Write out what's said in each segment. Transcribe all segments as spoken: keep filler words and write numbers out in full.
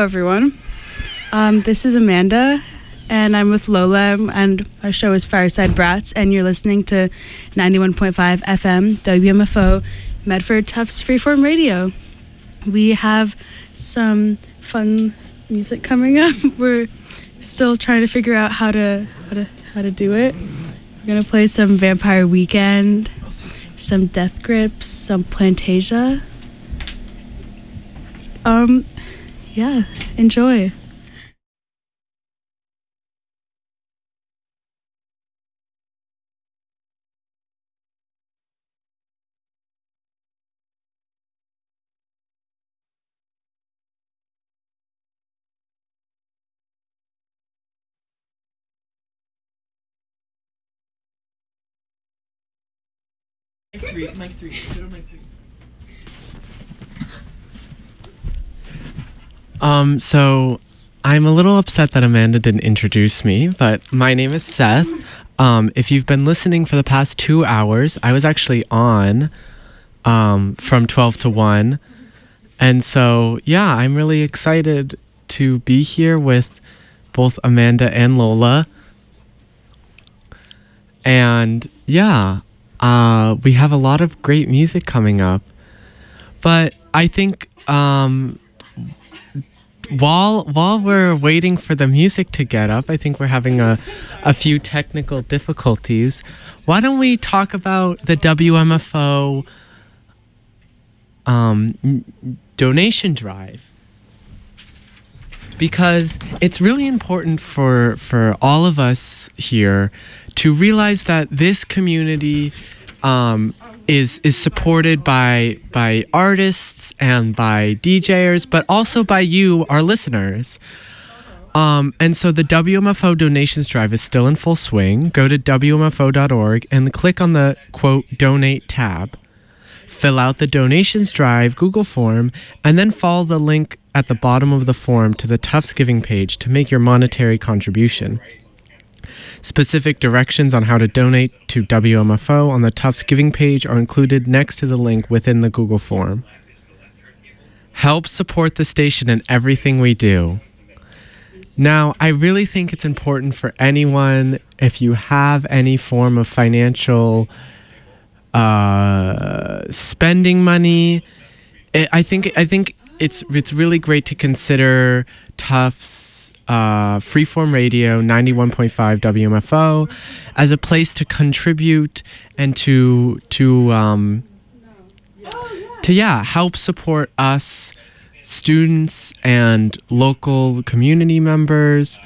everyone. Um, this is Amanda, and I'm with Lola, and our show is Fireside Brats, and you're listening to ninety-one point five F M W M F O Medford Tufts Freeform Radio. We have some fun music coming up. We're still trying to figure out how to how to how to do it. We're gonna play some Vampire Weekend, some Death Grips, some Plantasia. Um, yeah, enjoy. Mic three, mic three, mic three. Um, so I'm a little upset that Amanda didn't introduce me, but my name is Seth. Um, if you've been listening for the past two hours, I was actually on um, from twelve to one. And so, yeah, I'm really excited to be here with both Amanda and Lola. And yeah, uh, we have a lot of great music coming up. But I think... Um, While while we're waiting for the music to get up, I think we're having a, a few technical difficulties. Why don't we talk about the W M F O um, donation drive? Because it's really important for for all of us here to realize that this community um, is is supported by by artists and by DJers, but also by you, our listeners. Um, and so the W M F O donations drive is still in full swing. Go to W M F O dot org and click on the, quote, donate tab. Fill out the donations drive Google form, and then follow the link at the bottom of the form to the Tufts Giving page to make your monetary contribution. Specific directions on how to donate to W M F O on the Tufts Giving page are included next to the link within the Google form. Help support the station in everything we do. Now, I really think it's important for anyone, if you have any form of financial uh, spending money, it, I think I think it's it's really great to consider Tufts Uh, Freeform Radio ninety-one point five W M F O as a place to contribute and to to um, to yeah help support us students and local community members,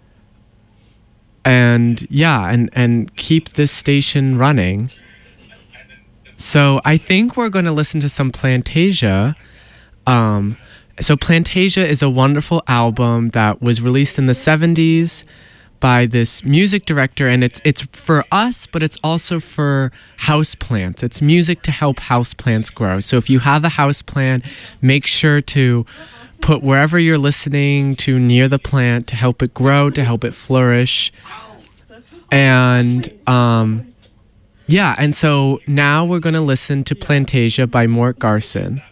and yeah and and keep this station running. So I think we're going to listen to some Plantasia. Um, So Plantasia is a wonderful album that was released in the seventies by this music director, and it's it's for us, but it's also for houseplants. It's music to help houseplants grow. So if you have a houseplant, make sure to put wherever you're listening to near the plant to help it grow, to help it flourish. And um, yeah, and so now we're going to listen to Plantasia by Mort Garson.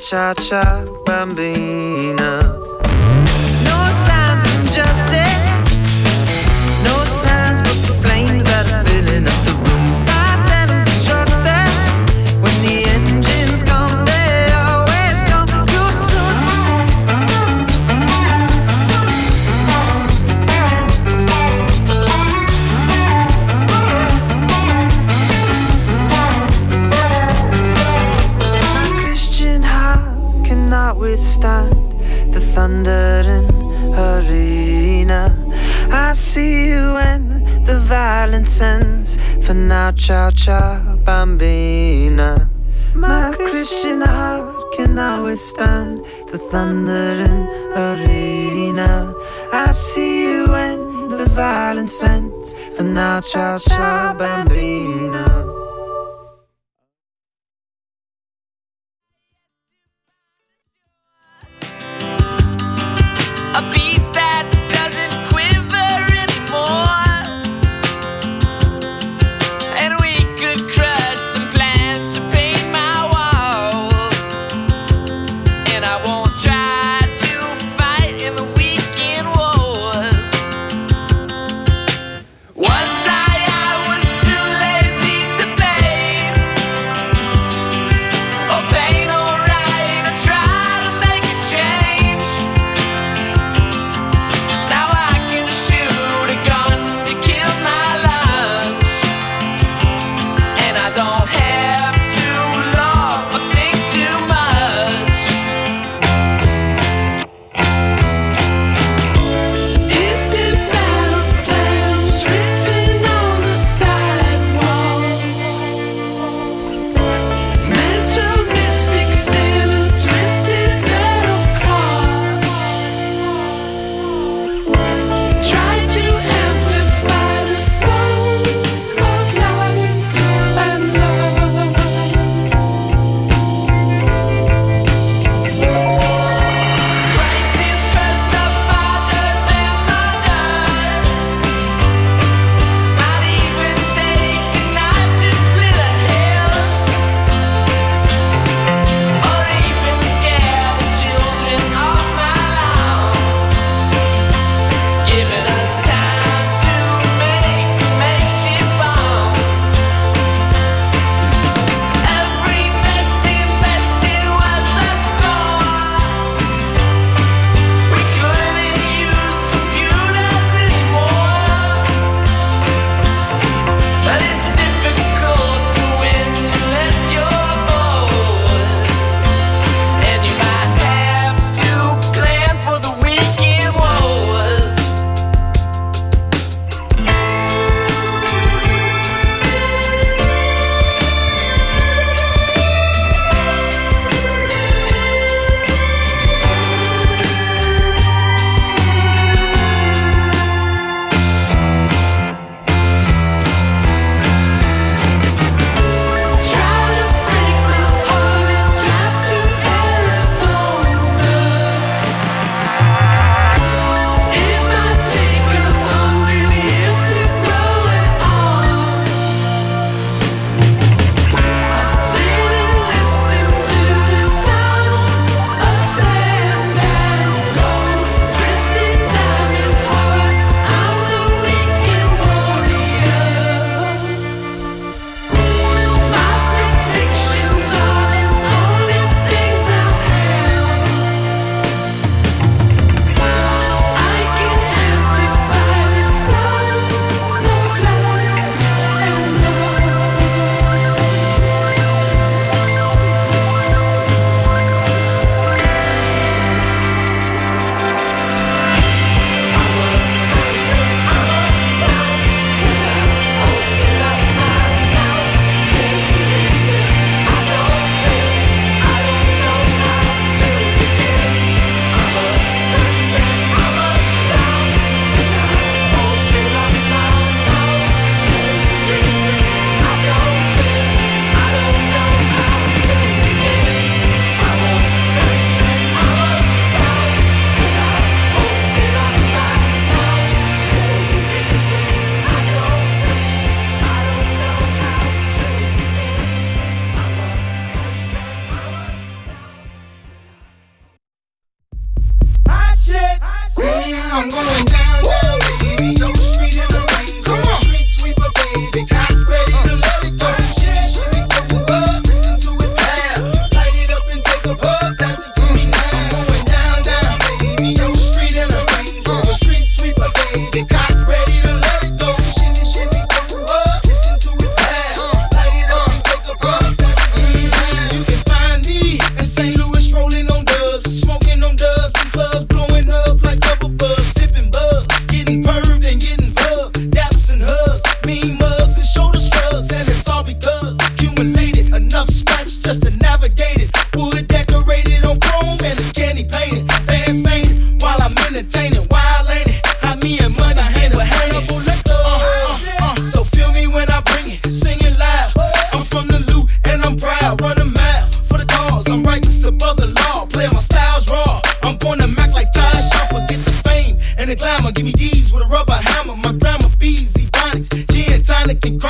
cha-cha bambina. No signs from justice, no signs but the flames that are filling up the room. Fight them and be trusted. When the engines come, they always come too soon. My Christian heart cannot withstand the thunder in arena. I see you when the violence ends. For now, ciao, ciao, bambina. My Christian heart cannot withstand the thunder in arena. I see you when the violence ends. For now, ciao, ciao, bambina. A beast that doesn't quiver anymore, and we could crush some plans to paint my walls. And I won't try to fight in the weekend wars. Once I, I was too lazy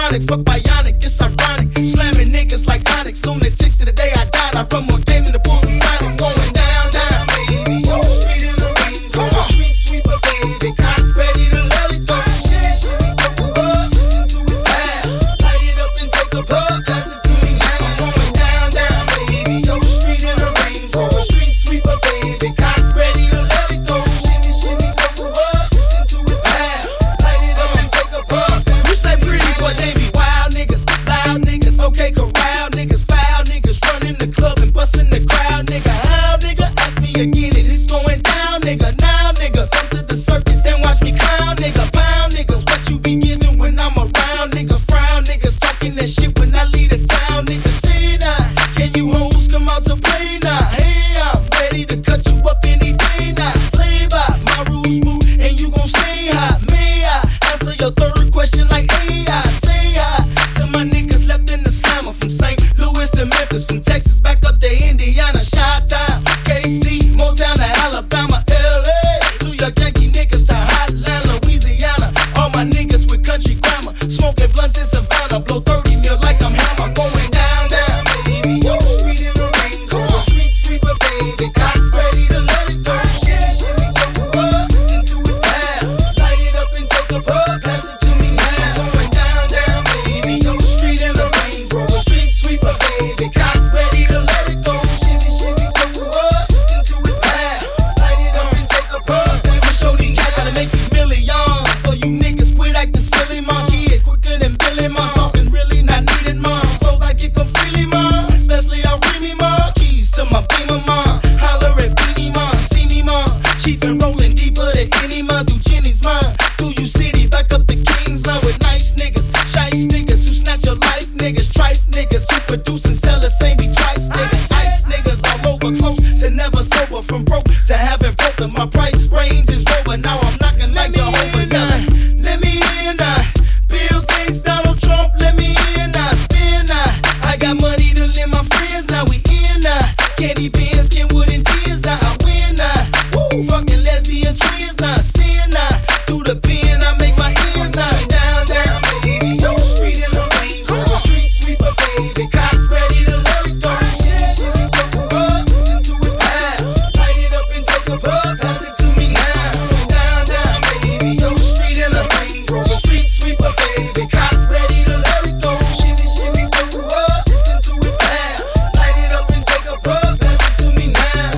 chronic, fuck bionic, it's ironic. Slamming niggas like Onyx, lunatics to the day I died. I run more game than the Bulls and Sonics. Going down, down, baby. Yo, street in the range, on the street sweeper, baby. Cock ready to let it go. Shit, shit, go up, listen to it loud. Light it up and take a puff, pass it to me now. I'm going down, down, baby. Yo, street in the range, on the street sweeper, baby. Cock ready to let it go. Shimmy, shimmy, go up, listen to it loud. Light it up and take a puff. You say pretty boys, they be wild niggas, loud niggas, okay, corral niggas, foul niggas, running the club and busting the crowd, nigga. How, nigga? Ask me again and it's going down, nigga. Now, nigga, come to the circus and watch me clown, nigga. Pound niggas, what you be giving when I'm around, nigga. Frown niggas, talking that shit when I leave the town, nigga. Say now, can you hoes come out to play now? Hey, I'm ready to cut you up any day now. Play by my rules, smooth, and you gon' stay hot. May I answer your third question like A I? Say hi to my niggas left in the slammer, from Saint Louis to Memphis, from Texas back up to Indiana, Chi-Town, K C, Motown to Alabama, L A, New York Yankee niggas to Hotland, Louisiana. All my niggas with country grammar, smoking blunts in Savannah, blow thirty mil like I'm Hammer. Going down, down, baby. Yo, street in the range, on the street sweeper, baby. Cock ready to let it go. Shimmy, shimmy, go up, listen to it loud. Light it up and take a puff, pass it to me now. Going down, down, baby. Yo, street in the range, on the street sweeper, baby. Cock ready to let it go. Shimmy, shimmy, go up, listen to it loud. Light it up and take a puff. I'ma show these cats how to make these millions. So you niggas quit acting silly, mom. Kid quicker than Billy, mom. Talking really not needed, mom. Flows I get them freely, mom. Especially I Remy, mom. Keys to my Beamer, mom. Holler at Beanie, mom. See me, mom. Chief and rolling deeper than any, mom. Through Jenny's, mom. Through you city, back up the King's line with nice niggas. Shice niggas who snatch your life, niggas. Trife niggas who produce and sell the same be twice, niggas. Ice niggas all over, close to never sober. From broke to having brokers. My price range is lower. Now I'm knocking like Jehovah, yelling. Let me in now. Bill Gates, Donald Trump, let me in now. Spin now. I got money to lend my friends, now we in now. Candy beans, Kenwood and tears, now I win now. Woo, fucking lesbian twins, now sin now. Through the pen, I make my ends now. Down, down, baby. Yo, street in the range, on the street sweeper, baby. Cock ready to let it go. Shimmy, shimmy, go up, listen to it loud. Light it up and take a puff, pass it to me now. Down, down, baby. Yo, street in the range, on the street sweeper, baby. Cock ready to let it go. Shimmy, shimmy, go up, listen to it loud. Light it up and take a puff, pass it to me now.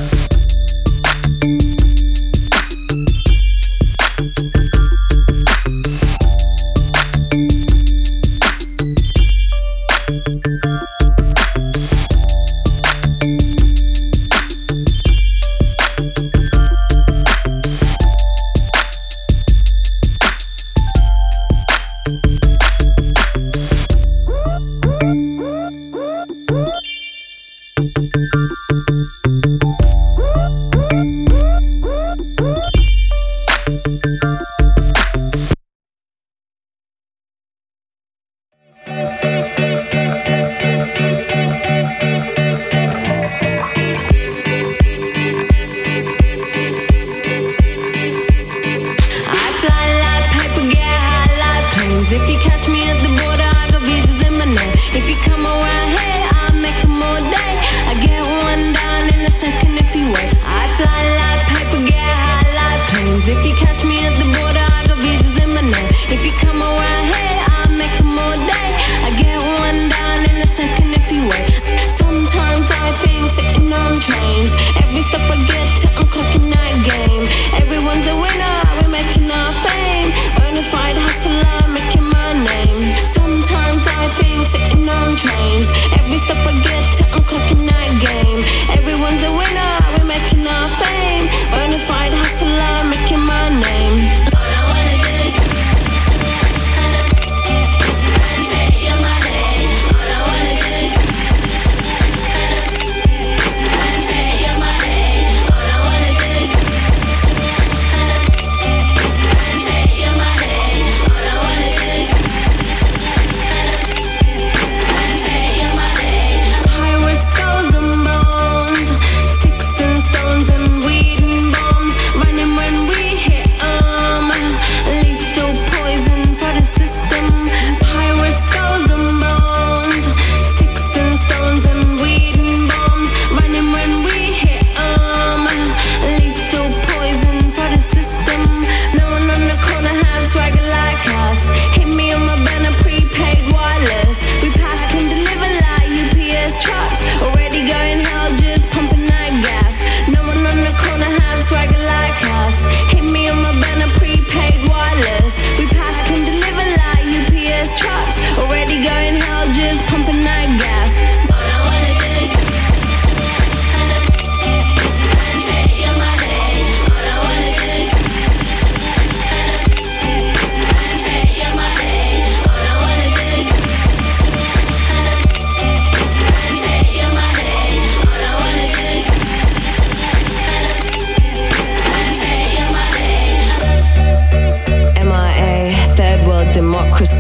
I fly like paper, get high like planes. If you catch me at the border, I got visas in my name. If you come around here, I'll make them all day. I get one down in a second if you wait. I fly like paper, get high like planes. If you catch me at the border, I got visas in my name. If you come around here, I'll make them all day. I get one down in a second if you wait. Sometimes I think sitting on trains. Every step I get to, I'm clocking that game. Everyone's a winner, we're making our fame. Bonafide hustler, making my name.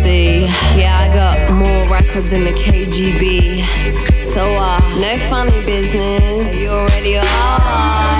see. Yeah, I got more records in the K G B. So, uh, no funny business. You already are.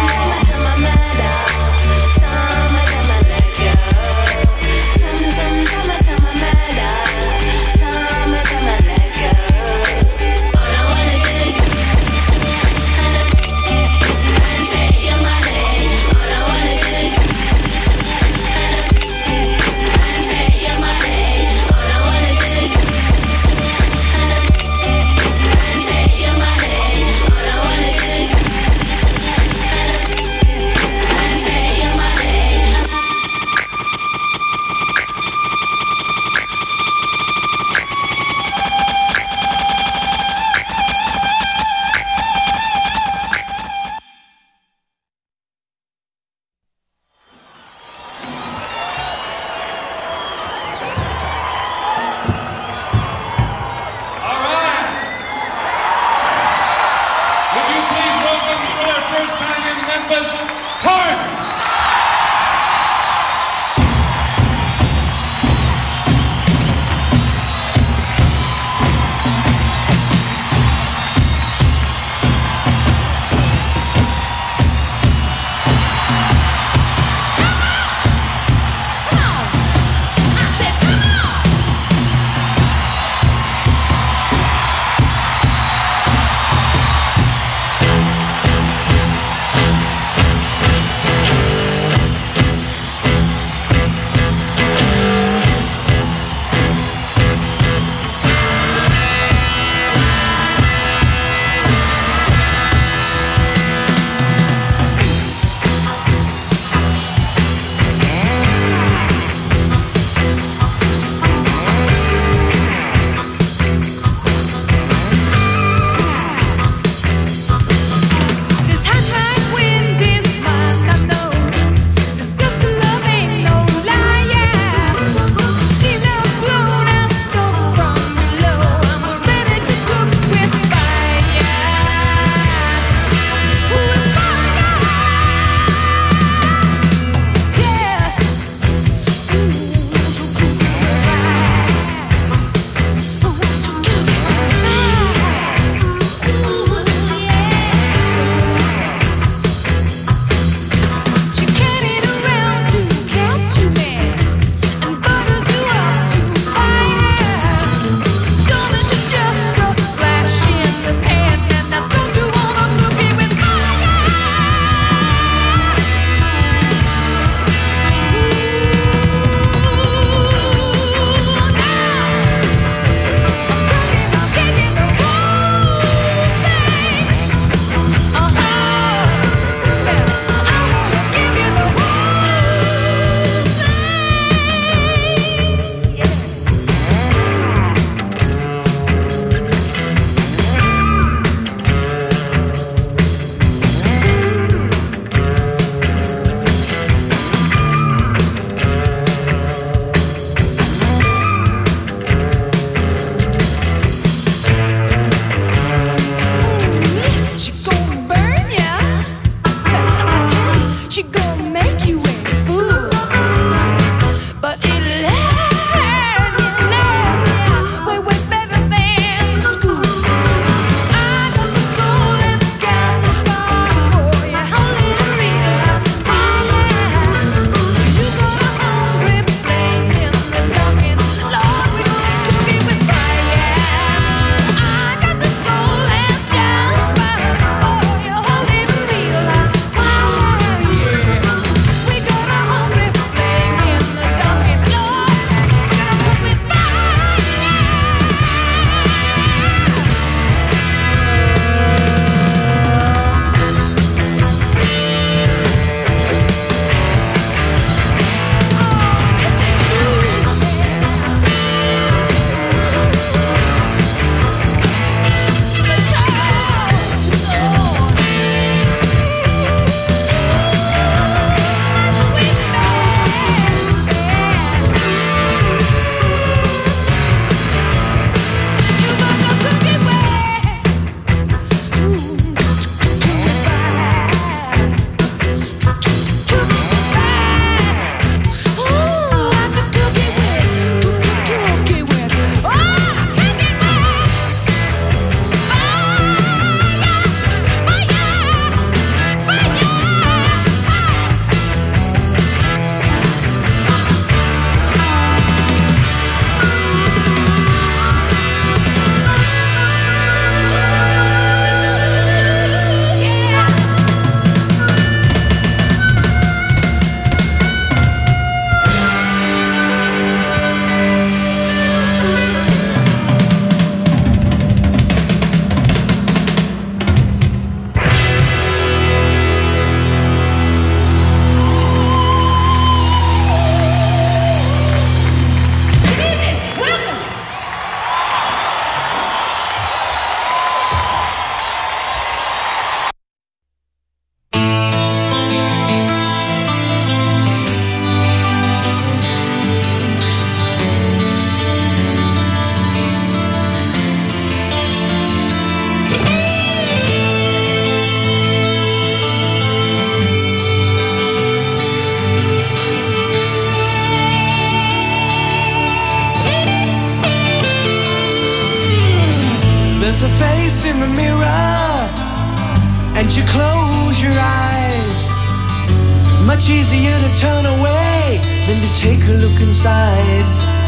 There's a face in the mirror, and you close your eyes. Much easier to turn away than to take a look inside.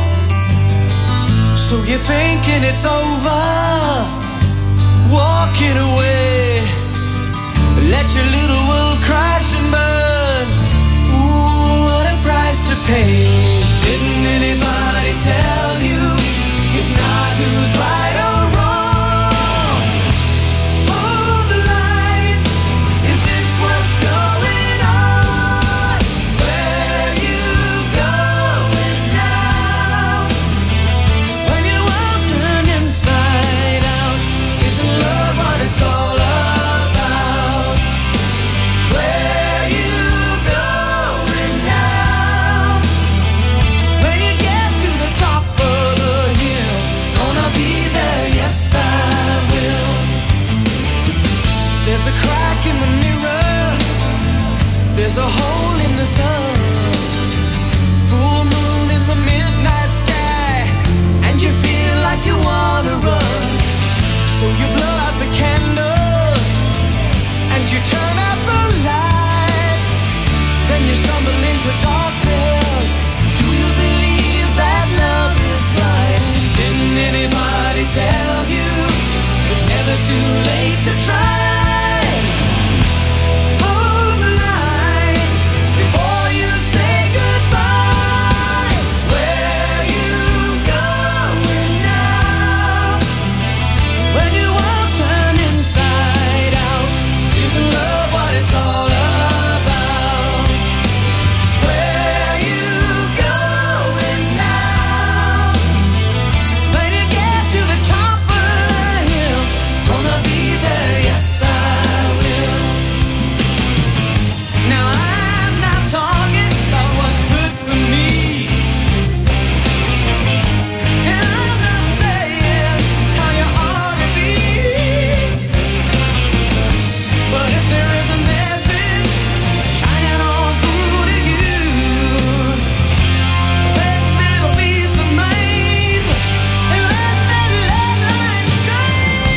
So you're thinking it's over, walking away. Let your little world crash and burn. Ooh, what a price to pay. Didn't anybody tell you it's not who's right or wrong? Hold the line. Is this what's going on? Where you going now? When your world's turned inside out, isn't love what it's all about? Where you going now? When you get to the top of the hill, gonna be there, yes I will. There's a crack in the mirror, there's a hole in the sun, full moon in the midnight sky, and you feel like you wanna run. So you blow out the candle and you turn out the light. Then you stumble into darkness. Do you believe that love is blind? Didn't anybody tell you it's never too late to try? Hold the line before you say goodbye. Where you going now? When your world's turned inside out, isn't love what it's all about? Where you going now? When you get to the top of the hill, gonna be there, yes I will. Now I'm not talking about what's good for me, and I'm not saying how you ought to be. But if there is a message shining on through to you, take a little piece of mind and let that love light shine.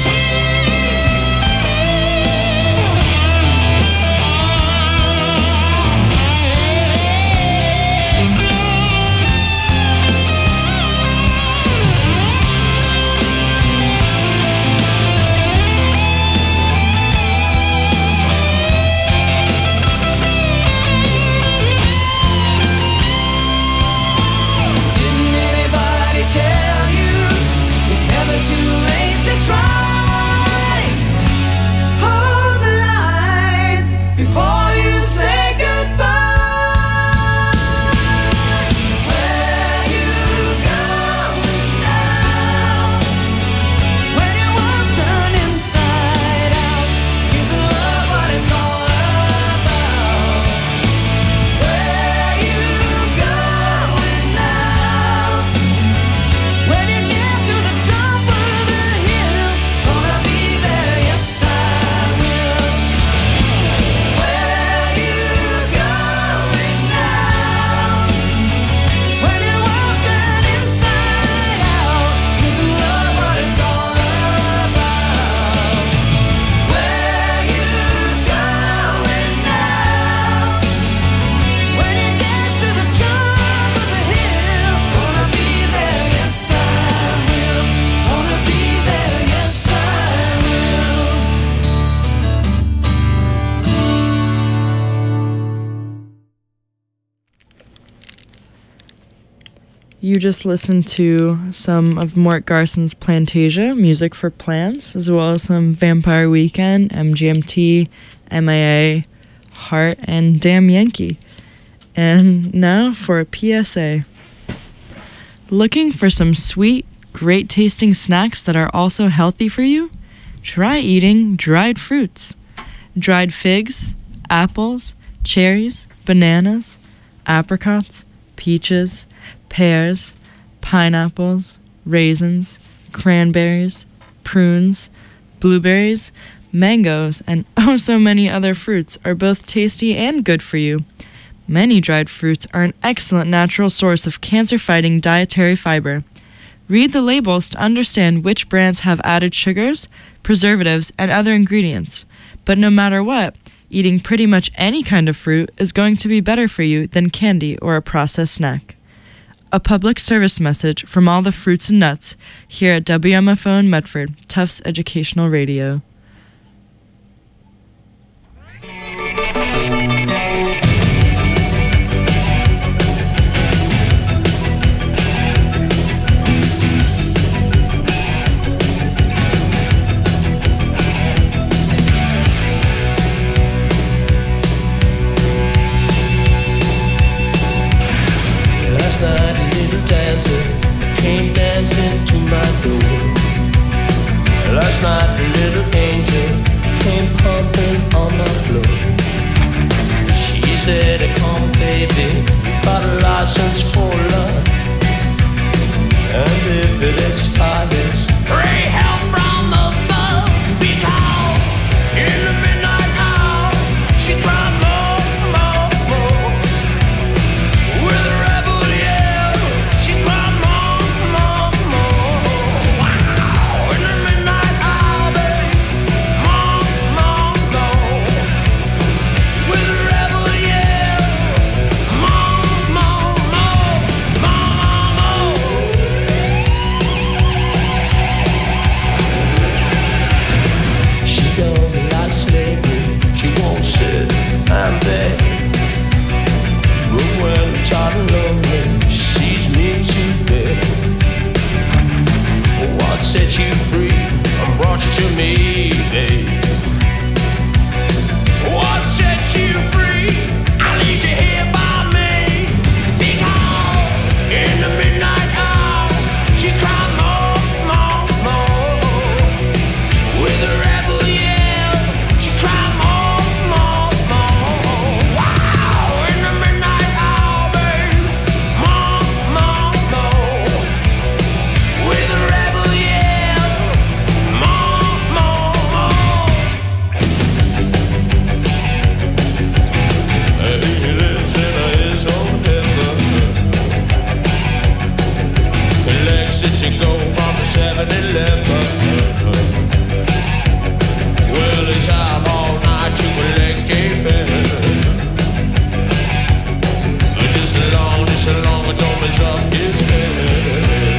Didn't anybody tell you it's never too late to try? Hold the line before you say goodbye. Where you going now? When your world's turned inside out, isn't love what it's all about? Where you going now? When you get to the top of the hill, gonna be there, yes I will. Where you going now? When your world's turned inside out, isn't love what it's all about? Where you going now? When you get to the top of the hill, gonna be there, yes I will. Gonna be there, yes I will. You just listened to some of Mort Garson's Plantasia, music for plants, as well as some Vampire Weekend, M G M T, M I A, Heart, and Damn Yankee. And now for a P S A. Looking for some sweet, great tasting snacks that are also healthy for you? Try eating dried fruits. Dried figs, apples, cherries, bananas, apricots, peaches, pears, pineapples, raisins, cranberries, prunes, blueberries, mangoes, and oh so many other fruits are both tasty and good for you. Many dried fruits are an excellent natural source of cancer-fighting dietary fiber. Read the labels to understand which brands have added sugars, preservatives, and other ingredients. But no matter what, eating pretty much any kind of fruit is going to be better for you than candy or a processed snack. A public service message from all the fruits and nuts here at W M F O in Medford, Tufts Educational Radio. Last night a little dancer came dancing to my door. Last night a little angel came pumping on my floor. She said, come baby, you got a license for love, and if it expires, pray help from above. Because in the midnight hour she cried more, more, more. With a rebel yell, she cried more, more, more. Wow! In the midnight hour, babe, more, more, more. With a rebel yell, more, more, more, more, more. She don't like slavery, she won't sit and beg. But when I'm tired and lonely, she sees me to bed. What set you free and brought you to me, babe? What set you free? I leave you here by me. Because in the midnight hour, she cried more, more, more. With a rebel yell, she cried more, more, more. Wow! In the midnight hour, babe, more, more, more. With a rebel yell, more, more, more. He lives in his own heaven. He likes it to go from the seven eleven. Well, he's out all night to collect a bill. Just as long, just as long as don't mess up his head.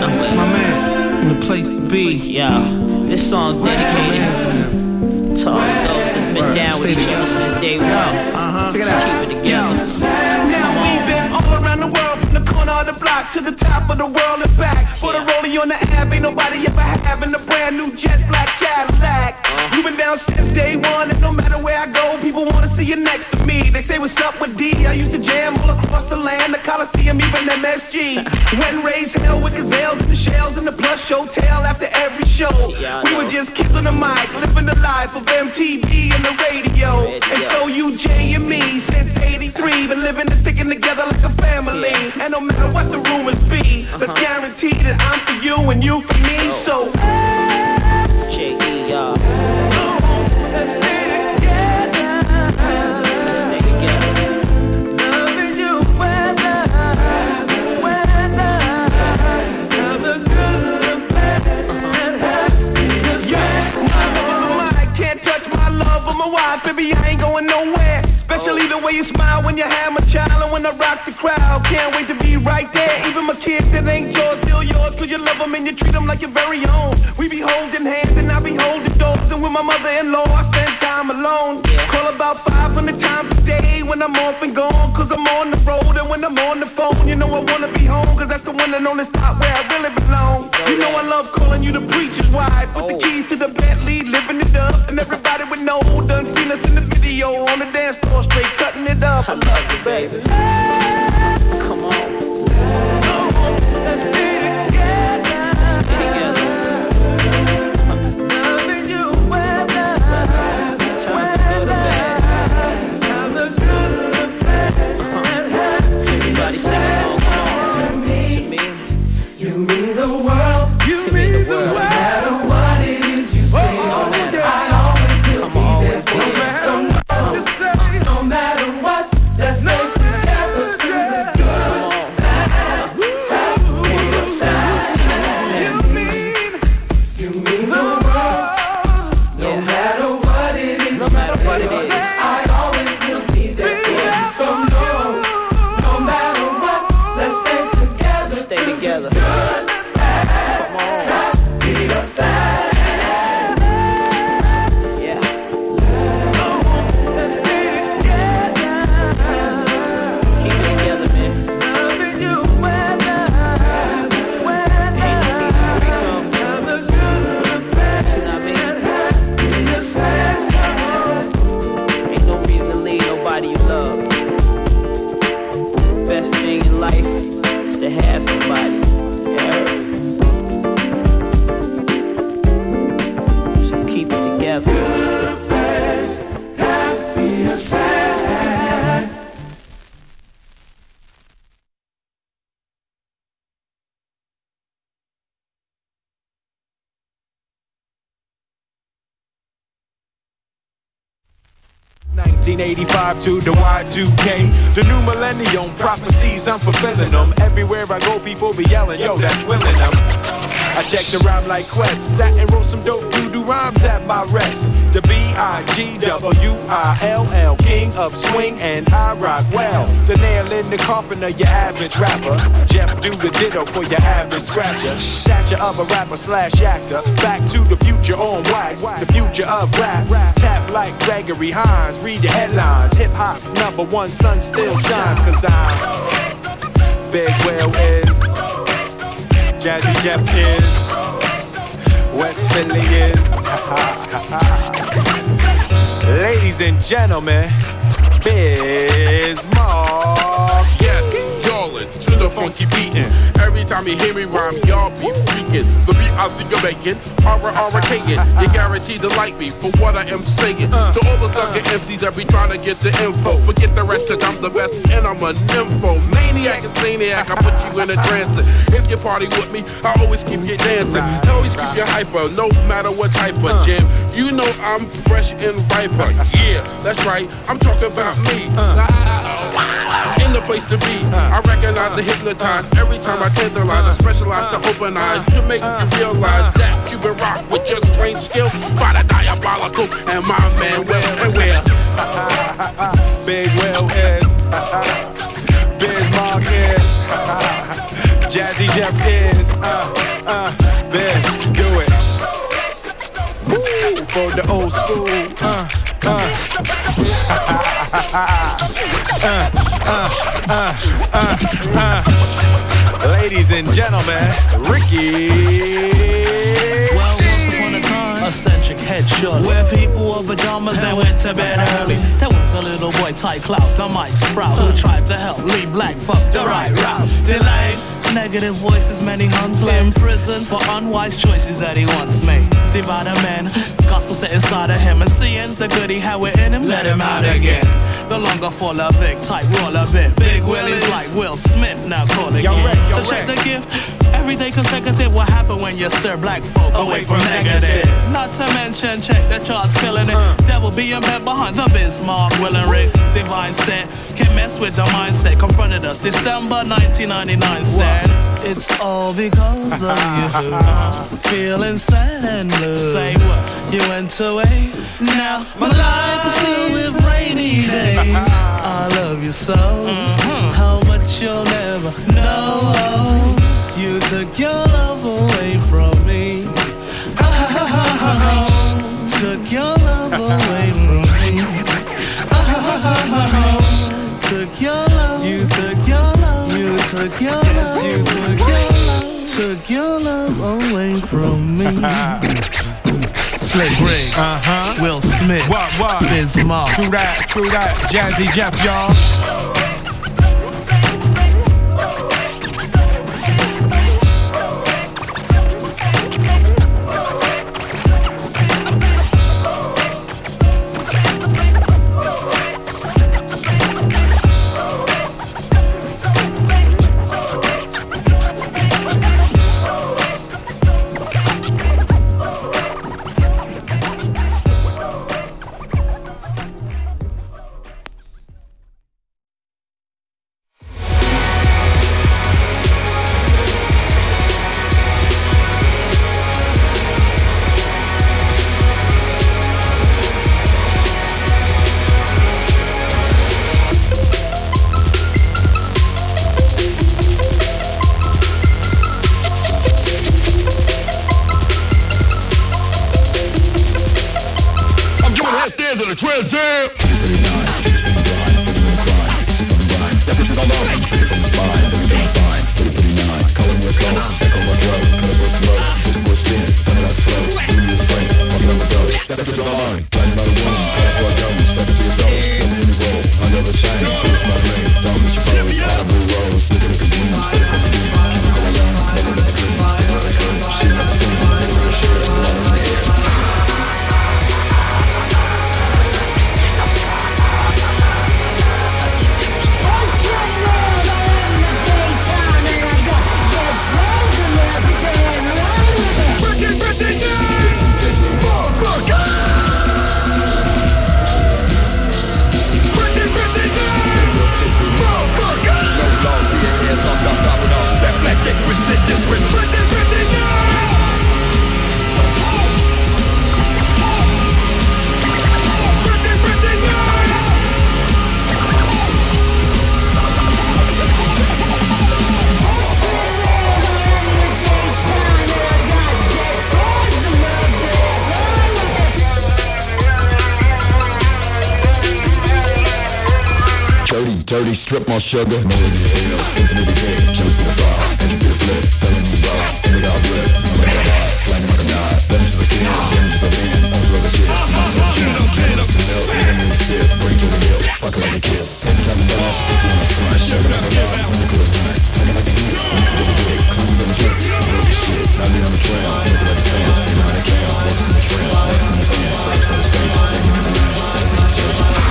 My man, the place to be. Yeah, this song's dedicated to all of those that's been down with each other since day one. Uh-huh. Let's keep it together. Now we've been all around the world, from the corner of the block to the top of the world and back. For the rollie on the app, ain't nobody ever having a brand new jet black Cadillac. Uh-huh. You've been down since day one, and no matter where I go, people wanna see you next to me. They say what's up with D. I used to jam all across the land, the Coliseum, even M S G. When raised hell with gazelles and the shells and the plush hotel after every show. Yeah, we were just kids on the mic, living the life of M T V and the radio. radio. And so you, Jay, and me, since eighty-three, been living and sticking together like a family. Yeah. And no matter what the rumors be, uh-huh. let's guarantee that I'm for you and you for me. Oh. So, J E, y'all. Let's stay together. Let's stay together. Loving you weather, weather, now the good, the bad, and happiness. Yeah, I can't touch my love or my wife, baby, I ain't going nowhere. Especially the way you smile when you have my child and when I rock the crowd. Can't wait to be right there. Even my kids that ain't yours, still yours. Cause you love them and you treat them like your very own. We be holding hands and I be holding doors. And with my mother-in-law, I spend time alone. Yeah. Call about five hundred times a day when I'm off and gone. Cause I'm on the road and when I'm on the phone, you know I wanna be home. Cause that's the one that on the spot where I really belong. You know I love calling you the preacher's wife. With oh. the keys to the Bentley, living it up. And everybody would know, done seen us in the video on the dance floor. Straight cutting it up. I love you, baby. Come on. Let's stay together. Let's stay together. Loving you weather, weather, how the good, the bad, and happy. Everybody sing along. To me, to me, you mean the world. You mean the world. No matter what it is you say, no matter, I always will be there for you. So no matter what, let's stay together through the good, bad, happy side. You mean, you mean the world. No matter what it is, no matter what it is, I always will be there for you. So no, no matter what, let's stay together, stay together. Good, bad, happy side. You love. Best thing in life is to have somebody. Yeah. So keep it together. Good, bad, happy and sad. nineteen eighty-five to the Y two K, the new millennium prophecies, I'm fulfilling them. Everywhere I go, people be yelling, yo, that's willing them. I check the rhyme like Quest, sat and wrote some dope doo-doo rhymes at my rest. The B I G W I L L, king of swing and I rock well. The nail in the coffin of your average rapper. Jeff do the ditto for your average scratcher. Stature of a rapper slash actor. Back to the future on wax, the future of rap. Tap like Gregory Hines, read the headlines. Hip hop's number one, sun still shines. Cause I'm Big Will is, Jazzy Jeff is, West Philly is. Ladies and gentlemen, Bismarck. Yes, y'allin' to the funky beatin'. Every time you hear me rhyme, y'all be freakin'. The beat I see you making, R-R-K-ing. You guaranteed to like me for what I am saying. To all the sucker M Cs that be trying to get the info, forget the rest cause I'm the best and I'm a nympho. Maniac and Saniac, I put you in a trance. If you party with me, I always keep you dancing. I always keep you hyper, no matter what type of jam. You know I'm fresh and riper. Yeah, that's right, I'm talking about me. In the place to be, I recognize the hypnotize. Every time I tantalize, I specialize to open eyes to make you realize that Cuban rock with just plain skill by the diabolical and my man Will and Will. Big Will is, Bismarck is, Jazzy Jeff is, uh, uh, Ben, do it. Woo, for the old school, uh, uh. uh, uh, uh, uh, uh. Ladies and gentlemen, Ricky. Well, once upon a time, eccentric headshot, where people wore pajamas and went to bed early. There was a little boy, Ty Clout, the Mike Sprout, who tried to help lead black fuck the right route. Delayed, negative voices, many huns in prison for unwise choices that he once made. Divide a man, gospel set inside of him, and seeing the good he had within him, let him out again. No longer full of Vic, tight roll a bit. Big Willie's like Will Smith, now call again. So check the gift. Every day consecutive, what happen when you stir black folk away from negative? Not to mention, check the charts, killing it. Devil being bent behind the Bismarck, Will and Rick. Divine set, can mess with the mindset. Confronted us December nineteen ninety-nine, said it's all because of you. Feeling sad and blue. Say what? You went away. Now my life is filled with rainy days. I love you so, how much you'll never know. You took your love away from me. Took your love away from me. Took your love. You took your love. You took your love. You took your love. Took your love away from me. Slick Rick, uh-huh. Will Smith, what, what? Bismarck. True that, true that, Jazzy Jeff, y'all. Dirty strip my sugar. Melody hell, symphony decay, jealous in the fire. Entropy the flip, telling me raw. And it all rip, I'm like a high, flying like a knot. Damage to the king, damage to the van, on to other shit. Monster of June, candles, the milk, and then we spit. Bring to the hill, fuck like a kiss. Every time I'm down, she pussy on the front. Shoving out the love, I'm the cool time. Talking like a heat, I'm the city dick. Climbing on the trip, some real shit. Now me on the trail, looking like the sands. Feeling like a can, walks in the trail, walks in the fan. Breaks out of space, aiming in the range. Everything I touch.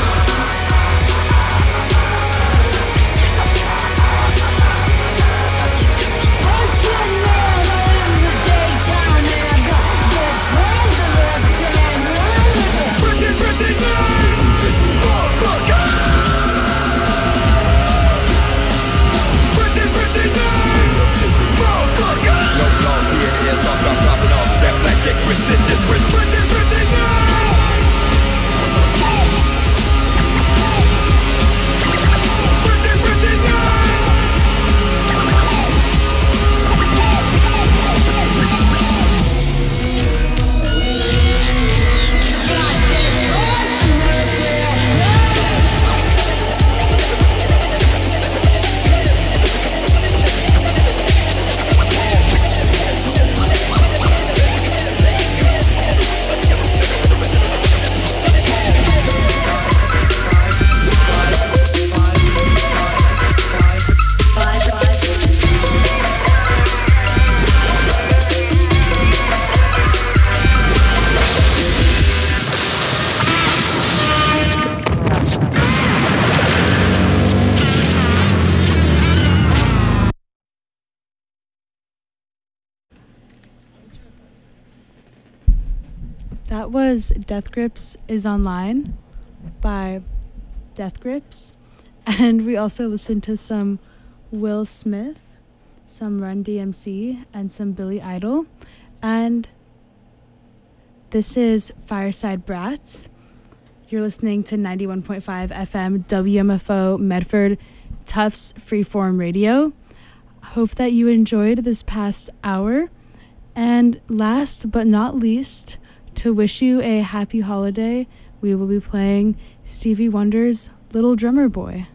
That was Death Grips is Online by Death Grips. And we also listened to some Will Smith, some Run D M C, and some Billy Idol. And this is Fireside Brats. You're listening to ninety-one point five F M W M F O Medford Tufts Freeform Radio. Hope that you enjoyed this past hour. And last but not least, to wish you a happy holiday, we will be playing Stevie Wonder's Little Drummer Boy.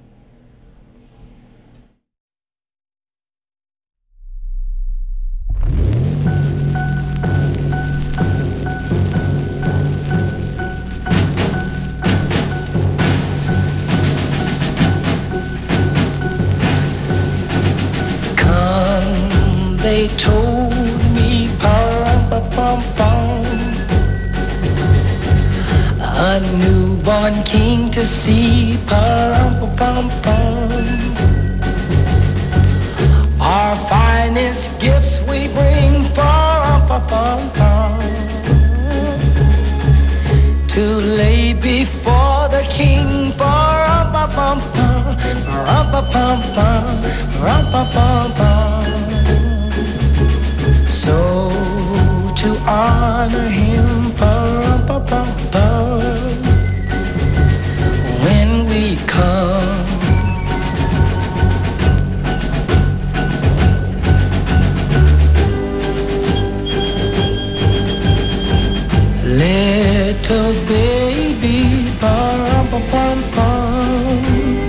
Come, they told me, pa-rum-pa-pum-pum, a newborn king to see, pa-rum-pa-pum-pum. Our finest gifts we bring, pa-rum-pa-pum-pum, to lay before the king, pa-rum-pa-pum-pum, rum-pa-pum-pum, rum-pa-pum-pum. So to honor him, pa-rum-pa-pum-pum, when we come, little baby, pa-rum-pa-pum-pum,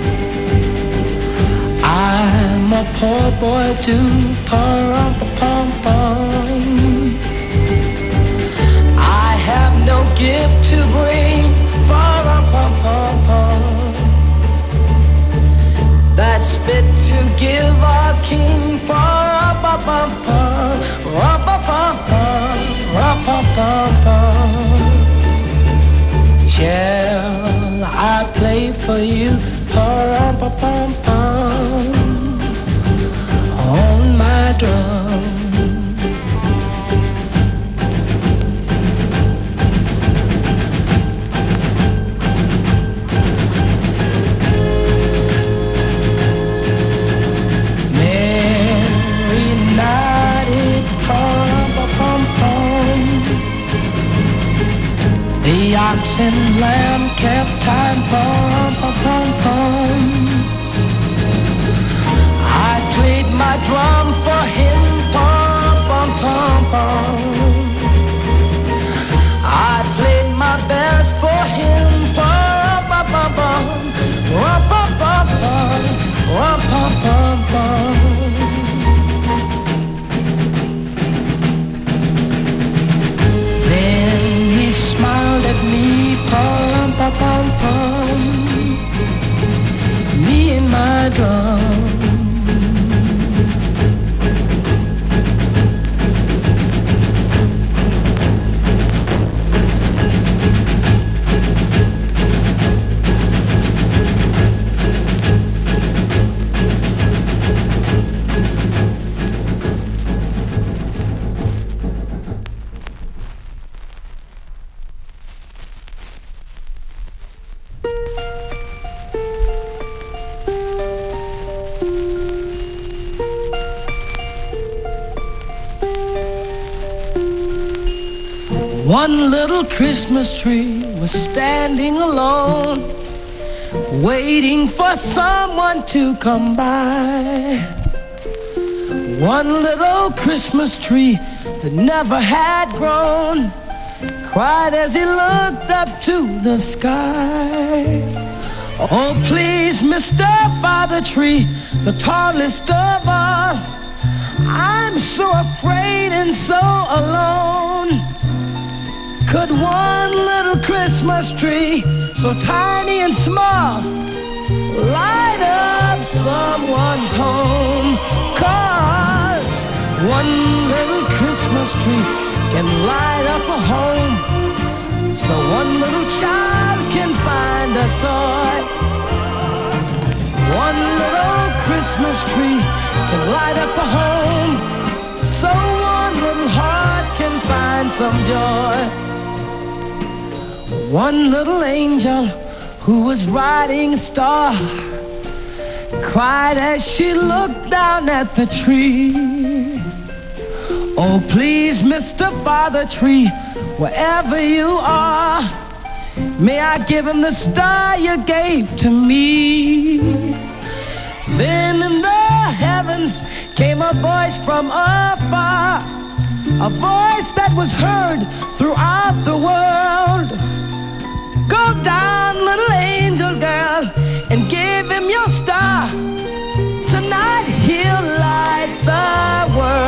I'm a poor boy too, pa-rum-pa-pum-pum. I have no gift to bring, pa-rum-pum-pum-pum, that's fit to give our king, pa-rum-pum-pum, rum-pa-pum-pum, rum-pa-pum-pum. Shall I play for you, pa-rum-pa-pum-pum, on my drum? Mary nodded, pa-rum-pa-pum-pum, the ox and lamb kept time, pum-pum-pum-pum. I played my drum for him, pum-pum-pum-pum. I played my best for him, pum-pum-pum-pum, rum-pum-pum-pum, rum-pum-pum-pum. Then he smiled at me, pum-pum-pum-pum, me and my drum. One little Christmas tree was standing alone, waiting for someone to come by. One little Christmas tree that never had grown cried as he looked up to the sky. Oh, please, Mister Father Tree, the tallest of all, I'm so afraid and so alone. Could one little Christmas tree, so tiny and small, light up someone's home? 'Cause one little Christmas tree can light up a home, so one little child can find a toy. One little Christmas tree can light up a home, so one little heart can find some joy. One little angel who was riding a star cried as she looked down at the tree. Oh, please, Mister Father Tree, wherever you are, may I give him the star you gave to me. Then in the heavens came a voice from afar, a voice that was heard throughout the world. Go down, little angel girl, and give him your star. Tonight he'll light the world.